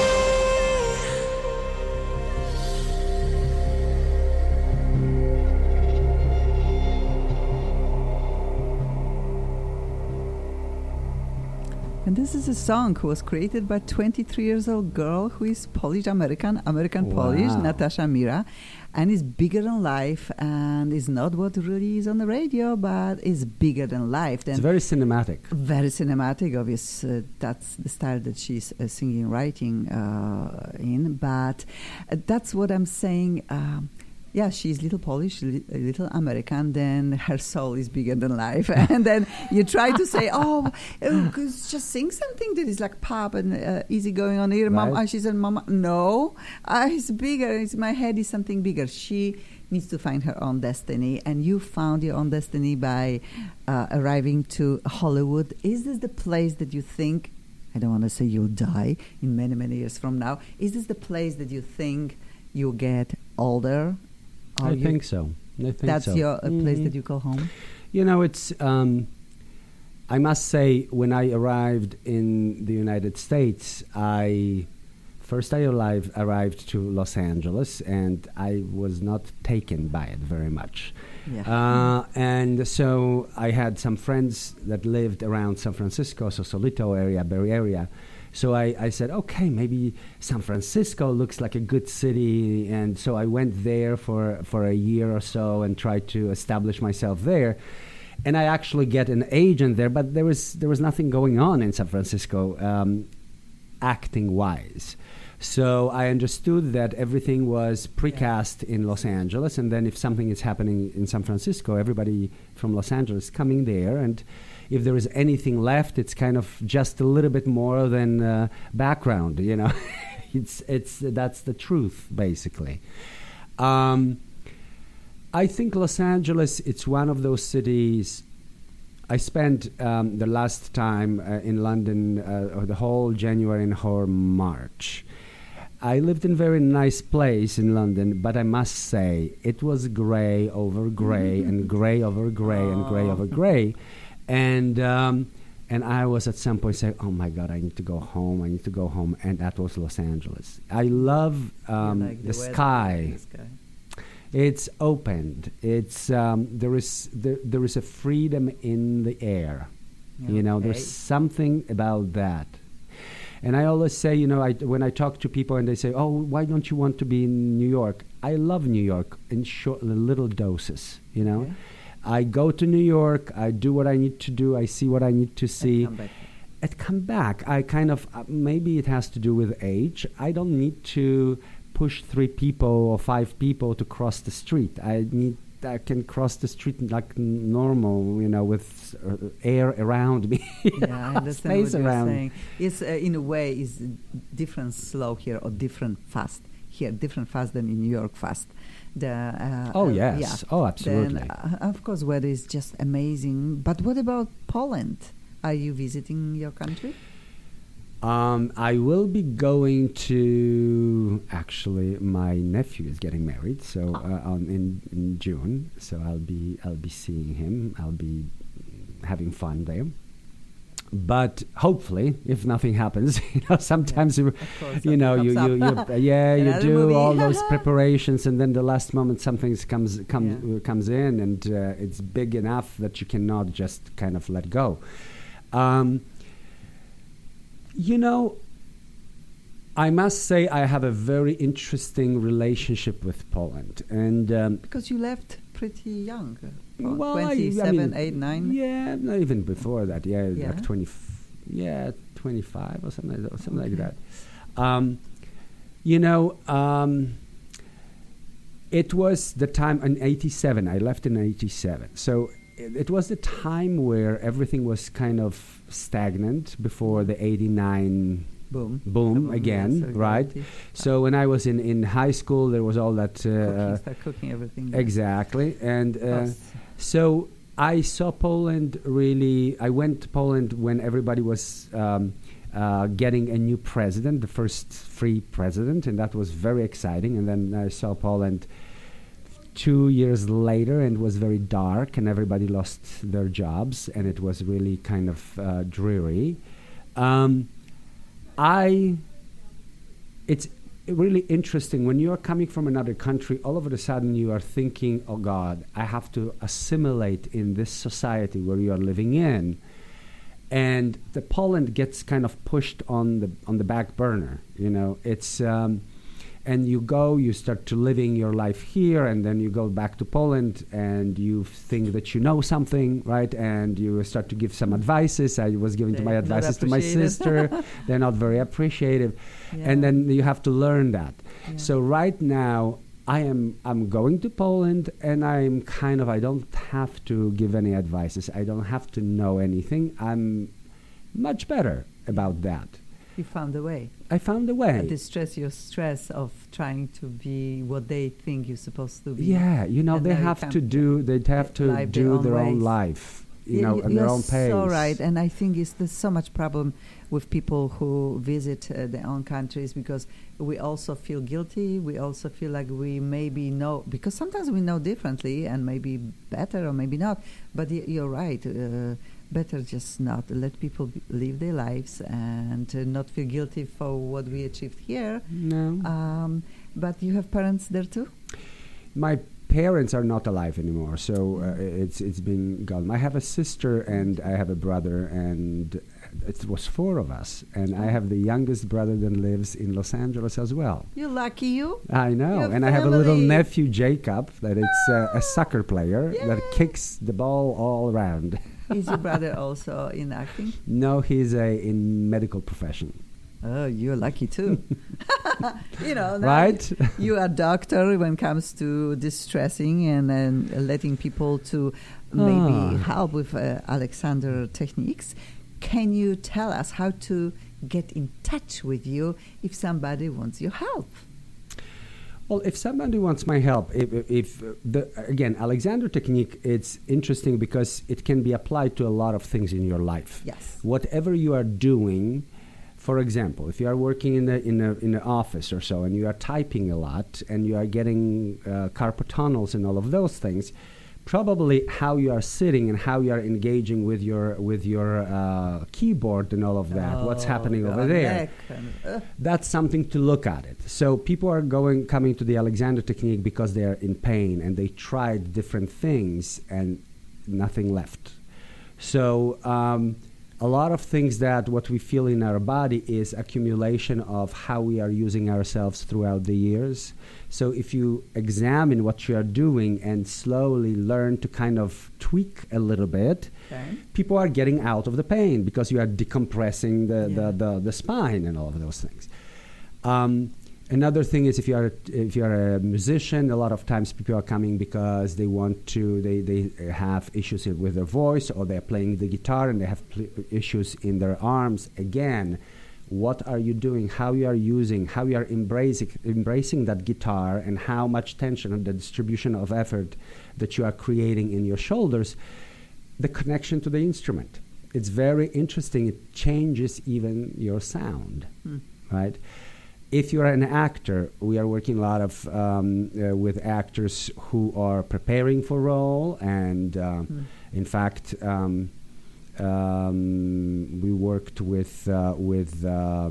And this is a song who was created by twenty-three years old girl who is Polish American, American Polish, Wow. Natasha Mira, and is bigger than life and is not what really is on the radio, but is bigger than life. it's Then very cinematic. very cinematic, obvious. Uh, that's the style that she's uh, singing, writing uh, in. But uh, that's what I'm saying. Um, yeah, she's little Polish, li- a little American. Then her soul is bigger than life, and then you try to say, "Oh, uh, just sing something that is like pop and uh, easy going on here." Mom, Right. and she said, "Mama, no, uh, it's bigger. It's my head is something bigger." She needs to find her own destiny, and you found your own destiny by uh, arriving to Hollywood. Is this the place that you think, I don't want to say you'll die in many, many years from now, is this the place that you think you get older? Or I you- think so. I think That's so. your uh, place Mhm. that you call home? You know, it's. Um, I must say, when I arrived in the United States, I first I arrived arrived to Los Angeles, and I was not taken by it very much. Yeah. Uh, and so I had some friends that lived around San Francisco, Sausalito area, Bay Area. So I, I said, okay, maybe San Francisco looks like a good city. And so I went there for, for a year or so and tried to establish myself there. And I actually get an agent there, but there was, there was nothing going on in San Francisco um, acting-wise. So I understood that everything was precast in Los Angeles, and then if something is happening in San Francisco, everybody from Los Angeles is coming there, and if there is anything left, it's kind of just a little bit more than uh, background, you know. it's it's that's the truth, basically. Um, I think Los Angeles, it's one of those cities. I spent um, the last time uh, in London uh, the whole January and whole March. I lived in a very nice place in London, but I must say it was gray over gray and gray over gray and gray over gray. And um, and I was at some point saying, oh my God, I need to go home, I need to go home. And that was Los Angeles. I love um, You like the, weather, sky. the sky. It's opened. It's um, there is there, there is a freedom in the air. You know, Okay. there's something about that. And I always say, you know, I, when I talk to people and they say, oh, why don't you want to be in New York? I love New York in short, little doses, you know. Yeah. I go to New York, I do what I need to do, I see what I need to see. come back. And come back. I kind of, uh, maybe it has to do with age. I don't need to push three people or five people to cross the street. I need, I can cross the street like normal, you know, with uh, air around me. Yeah, I understand Space what you're around. saying. It's uh, in a way is different slow here or different fast here, different fast than in New York fast. The uh, Oh, uh, yes. yeah. Oh, absolutely. Then, uh, of course, weather is just amazing. But what about Poland? Are you visiting your country? Um, I will be going to, actually, my nephew is getting married, so uh, on, in, in June. So I'll be I'll be seeing him. I'll be having fun there. But hopefully, if nothing happens, you know, sometimes you, Of course, you know, you, something you, comes you up. yeah, you Another do movie. all those preparations, and then the last moment something comes comes Yeah. uh, comes in, and uh, it's big enough that you cannot just kind of let go. Um, you know, I must say I have a very interesting relationship with Poland, and um, Because you left pretty young. uh, well, I- I twenty-seven, mean, eight, nine. Yeah, not even before that. Yeah, Yeah. like twenty. Yeah, twenty-five or something, or something like that. Um, you know, um, it was the time in eighty-seven. I left in eighty-seven, so it, it was the time where everything was kind of stagnant before the eighty-nine Boom. boom Boom, again, yes, right? reality. So when I was in, in high school, there was all that. Cooking, Uh, start cooking everything. exactly, and. Uh, Plus, so I saw Poland really. I went to Poland when everybody was um, uh, getting a new president, the first free president, and that was very exciting. And then I saw Poland two years later, and it was very dark, and everybody lost their jobs, and it was really kind of uh, dreary. Um, I. It's really interesting when you are coming from another country. All of a sudden you are thinking, oh God, I have to assimilate in this society where you are living in, and the Poland gets kind of pushed on the on the back burner. You know, it's um, and you go, you start to living your life here, and then you go back to Poland, and you think that you know something, right? And you start to give some advices. I was giving to my They're not advices to my appreciative. sister. They're not very appreciative. yeah. And then you have to learn that. Yeah. So right now, I am I'm going to Poland, and I'm kind of I don't have to give any advices. I don't have to know anything. I'm much better about that. You found a way. I found a way. And the stress, your stress of trying to be what they think you're supposed to be. Yeah, you know, And they now you have can to do they have to live their do own their own ways. life. you know, at you're their own pace. so right, and I think it's, there's so much problem with people who visit uh, their own countries because we also feel guilty. We also feel like we maybe know, because sometimes we know differently and maybe better or maybe not. But y- you're right. Uh, better just not let people b- live their lives and uh, not feel guilty for what we achieved here. No. Um, but you have parents there too? My parents are not alive anymore, so uh, it's it's been gone. I have a sister and I have a brother, and it was four of us. And I have the youngest brother that lives in Los Angeles as well. You lucky you. I know, Your and I have a little family. nephew, Jacob, that it's uh, a soccer player that Yay. kicks the ball all around. Is your brother also in acting? No, he's a in medical profession. Oh, you're lucky too. You know, now Right? you are doctor when it comes to distressing and, and letting people to maybe Ah. help with uh, Alexander techniques. Can you tell us how to get in touch with you if somebody wants your help? Well, if somebody wants my help, if, if uh, the again Alexander technique, it's interesting because it can be applied to a lot of things in your life. Yes. Whatever you are doing, for example, if you are working in the in a in an office or so, and you are typing a lot, and you are getting uh, carpal tunnels and all of those things, probably how you are sitting and how you are engaging with your with your uh, keyboard and all of that, what's Oh, happening your over there. neck and, uh, That's something to look at it. So people are going coming to the Alexander technique because they are in pain and they tried different things and nothing left. So um, a lot of things that what we feel in our body is accumulation of how we are using ourselves throughout the years. So if you examine what you are doing and slowly learn to kind of tweak a little bit, okay. people are getting out of the pain because you are decompressing the, Yeah. the, the, the spine and all of those things. Um, another thing is if you are if you are a musician, a lot of times people are coming because they want to they, they have issues with their voice, or they're playing the guitar and they have pl- issues in their arms. Again, what are you doing? How you are using? How you are embracing embracing that guitar, and how much tension and the distribution of effort that you are creating in your shoulders. The connection to the instrument. It's very interesting. It changes even your sound, Hmm. right? If you're an actor, we are working a lot of um, uh, with actors who are preparing for role, and uh, Hmm. in fact, um, um, we worked with uh, with uh,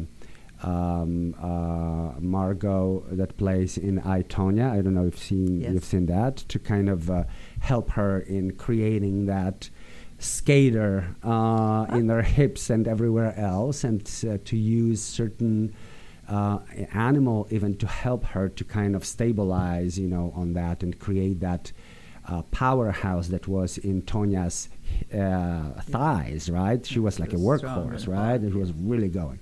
um, uh, Margot that plays in I, Tonya. I don't know if seen Yes. you've seen that, to kind of uh, help her in creating that skater uh, in their hips and everywhere else, and uh, to use certain uh, animal even to help her to kind of stabilize, you know, on that and create that uh, powerhouse that was in Tonya's uh, thighs, right? She was like a She was strong workhorse, and right? hard, It yeah. was really going.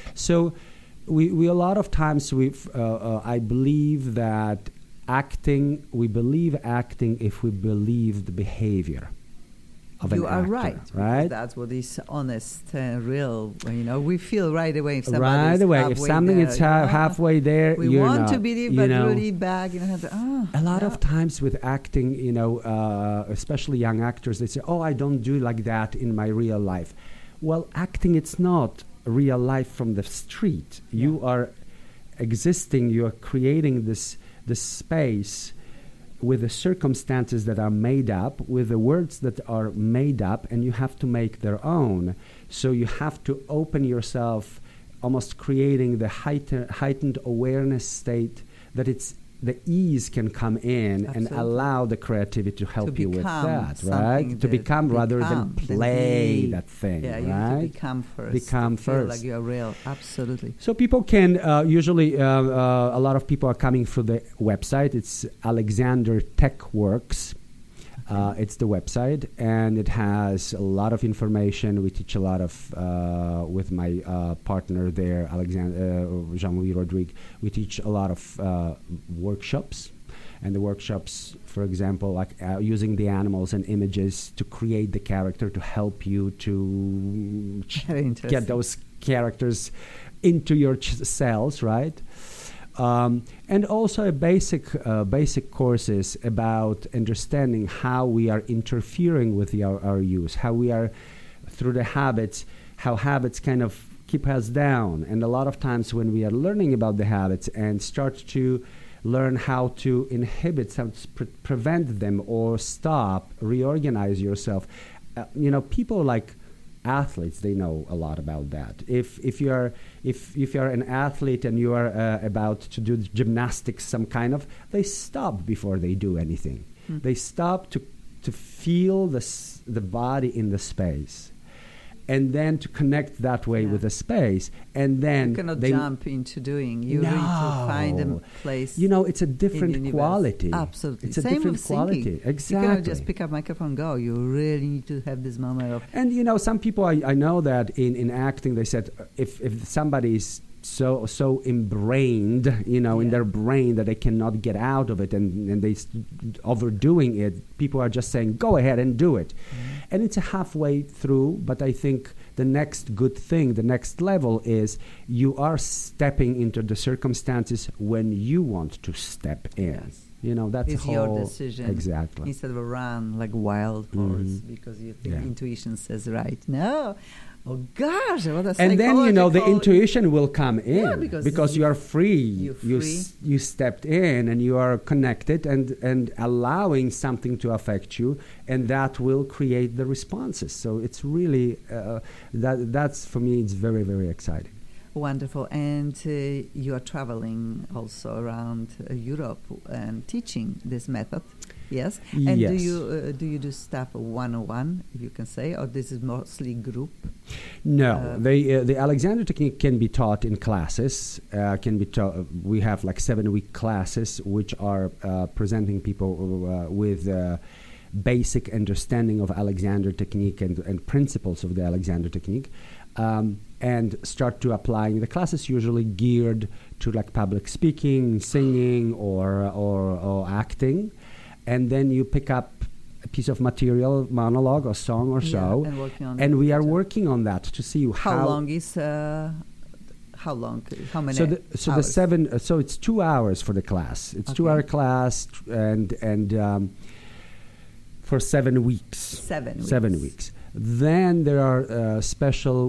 So we, we a lot of times we uh, uh, I believe that acting, we believe acting if we believe the behavior of You an are actor, right, because right? that's what is honest and real. You know, we feel right away if somebody Right is away, if halfway something there, is you ha- know. halfway there, We you're want not, to believe, you but know. really back, you know, have to, oh, A lot yeah. of times with acting, you know, uh, especially young actors, they say, "Oh, I don't do like that in my real life." Well, acting, it's not real life from the street. You are existing. You are creating this this space with the circumstances that are made up, with the words that are made up, and you have to make their own. So you have to open yourself, almost creating the heighten, heightened awareness state that it's the ease can come in and Absolutely. allow the creativity to help you with become that, something right? To that become rather become, than than play be. that thing, Yeah, you right? have to become first. Become to feel first. like you're real. Absolutely. So people can uh, usually uh, uh, a lot of people are coming through the website. It's Alexander Tech Works. Uh, it's the website, and it has a lot of information. We teach a lot of uh, with my uh, partner there, Alexander uh, Jean-Louis Rodrigue. We teach a lot of uh, workshops, and the workshops, for example, like uh, using the animals and images to create the character to help you to ch- Very get interesting. those characters into your ch- cells, right? Um, and also a basic uh, basic courses about understanding how we are interfering with the, our, our youth, how we are through the habits, how habits kind of keep us down. And a lot of times when we are learning about the habits and start to learn how to inhibit, how to pre- prevent them or stop, reorganize yourself, uh, you know, people like athletes, they know a lot about that. If if you are if if you are an athlete and you are uh, about to do gymnastics, some kind of, they stop before they do anything. Mm. They stop to to feel the s- the body in the space, and then to connect that way Yeah. with the space, and then You cannot they jump into doing. You need to find a No. place. You know, it's a in different the universe. quality. Absolutely. It's a Same different with singing. quality. Exactly. You cannot just pick up microphone, go. You really need to have this moment of And you know, some people I, I know that in, in acting, they said uh, if if somebody is so so inbrained, you know, in Yeah. their brain that they cannot get out of it, and and they s- overdoing it, people are just saying, go ahead and do it. And it's a halfway through, but I think the next good thing, the next level is you are stepping into the circumstances when you want to step in. Yes. You know, that's it's a whole your decision. Exactly. Instead of a run like a wild horse Mhm. because you think Yeah. intuition says right. No. Oh gosh, what a And then you know the psychological- intuition will come in Yeah, because you you- are free. you're You free. s- you stepped in and you are connected and and allowing something to affect you, and that will create the responses. So it's really uh, that that's for me. It's very very exciting. Wonderful. And uh, you are traveling also around uh, Europe and teaching this method. Yes. And do Yes. you uh, do you do stuff one on one, if you can say, or this is mostly group? No, Uh, they, uh, the Alexander technique can be taught in classes. Uh, can be taught. We have like seven week classes which are uh, presenting people uh, with uh, basic understanding of Alexander technique and, and principles of the Alexander technique, um, and start to applying. The class is usually geared to like public speaking, singing, or or, or acting, and then you pick up a piece of material, monologue or song or Yeah, so, and working on and it. we are So working on that to see how, How long is uh, how long? How many? so the so the hours? seven uh, so it's two hours for the class. It's two Okay. hour class tr- and and um, for seven weeks. Seven weeks. Seven weeks. Then there are uh, special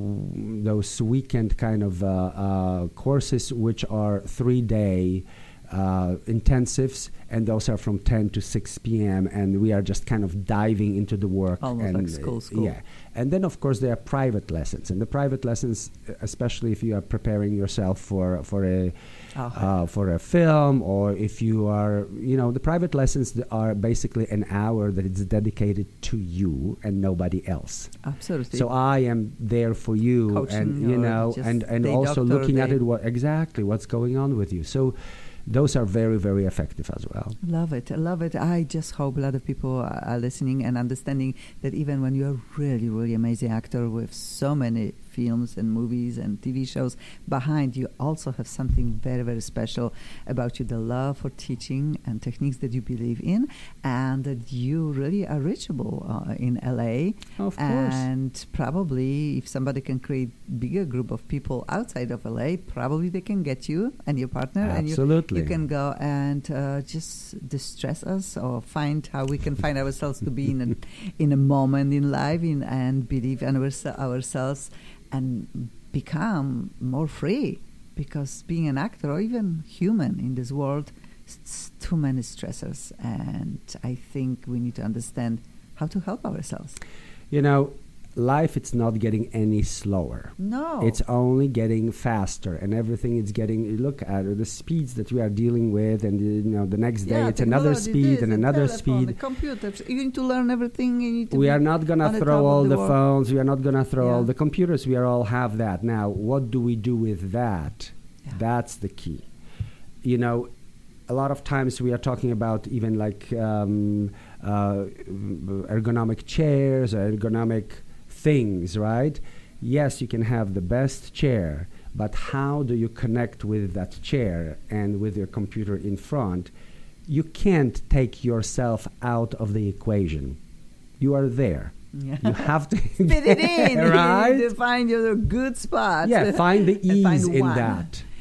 w- those weekend kind of uh, uh, courses which are three day uh, intensives, and those are from ten to six p.m. and we are just kind of diving into the work. Almost and, like school, uh, school. Yeah. And then, of course, there are private lessons. And the private lessons, uh, especially if you are preparing yourself for, for a Oh, uh, for a film, or if you are, you know, the private lessons th- are basically an hour that is dedicated to you and nobody else. absolutely. So I am there for you, Coaching and you or know, just and and they also doctor, looking at they- it, what exactly what's going on with you. So those are very very effective as well. Love it. I love it. I just hope a lot of people are, are listening and understanding that even when you're a really, really amazing actor with so many films and movies and T V shows behind, you also have something very, very special about you, the love for teaching and techniques that you believe in, and that you really are reachable uh, in L A. Of course. And probably if somebody can create bigger group of people outside of L A, probably they can get you and your partner, and you Absolutely. you can go and uh, just distress us or find how we can find ourselves to be in a, in a moment in life in, and believe in ourse- ourselves and become more free. Because being an actor or even human in this world, it's too many stressors. And I think we need to understand how to help ourselves. You know, life it's not getting any slower. No. It's only getting faster, and everything is getting. You look at it, the speeds that we are dealing with, and you know, the next day Yeah, it's another technology, speed this, and the another telephone, the speed. computers. You need to learn everything. You need to We be are not gonna on the throw top of all the the, world. phones. We are not gonna throw all Yeah. the computers. We are all have that now. What do we do with that? Yeah. That's the key. You know, a lot of times we are talking about even like um, uh, ergonomic chairs or ergonomic things, right? Yes, you can have the best chair, but how do you connect with that chair and with your computer in front? You can't take yourself out of the equation. You are there. Yeah. You have to Fit it in, right? to find your good spot. Yeah, find the And find ease in one. that.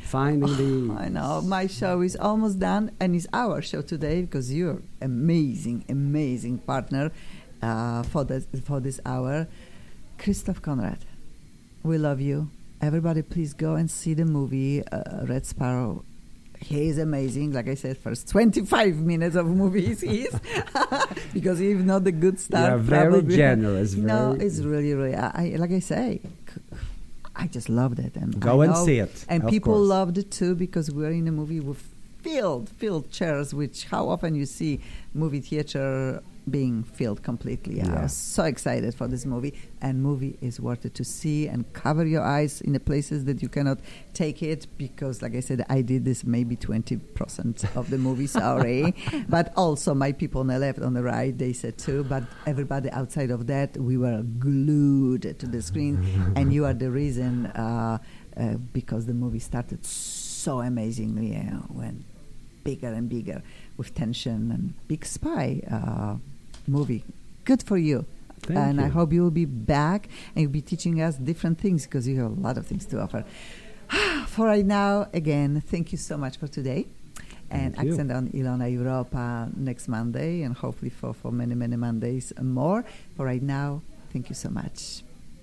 finding the. I know my show is almost done, and it's our show today because you're amazing, amazing partner uh, for this for this hour, Christoph Conrad. We love you. Everybody, please go and see the movie uh, Red Sparrow. He is amazing. Like I said, first twenty-five minutes of movies he is because if not the good stuff. Yeah, very probably. generous. No, very it's really, really. I, I like I say. I just loved it, and Go I and know- see it, And of people course. loved it too because we're in a movie with filled, filled chairs. Which how often you see movie theater being filled completely. I Yeah. was so excited for this movie, and movie is worth it to see and cover your eyes in the places that you cannot take it because, like I said, I did this maybe twenty percent of the movie. Sorry, but also my people on the left, on the right, they said too. But everybody outside of that, we were glued to the screen, and you are the reason uh, uh, because the movie started so amazingly, you know, went bigger and bigger with tension and big spy uh, movie. Good for you. Thank and I you. hope you will be back and you'll be teaching us different things because you have a lot of things to offer. For right now, again, thank you so much for today. And Thank you. Accent on Ilona Europa next Monday and hopefully for, for many, many Mondays more. For right now, thank you so much.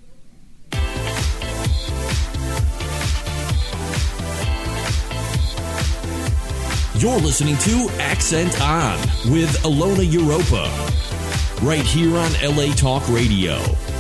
You're listening to Accent On with Ilona Europa, right here on L A Talk Radio.